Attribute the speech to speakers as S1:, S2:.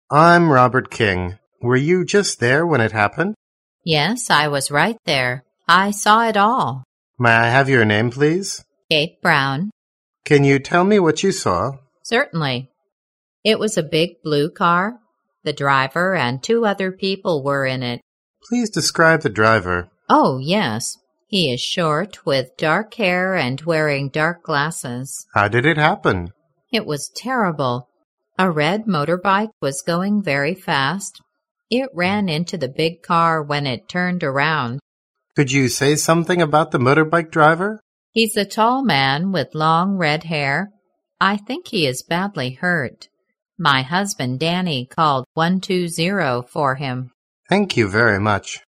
S1: I'm Robert King. Were you just there when it happened?
S2: Yes, I was right there. I saw it all.
S1: May I have your name, please?
S2: Kate Brown.
S1: Can you tell me what you saw?
S2: Certainly. It was a big blue car. The driver and two other people were in it.
S1: Please describe the driver.
S2: Oh, yes. He is short, with dark hair and wearing dark glasses.
S1: How did it happen?
S2: It was terrible. A red motorbike was going very fast. It ran into the big car when it turned around.
S1: Could you say something about the motorbike driver?
S2: He's a tall man with long red hair. I think he is badly hurt. My husband Danny called 120 for him.
S1: Thank you very much.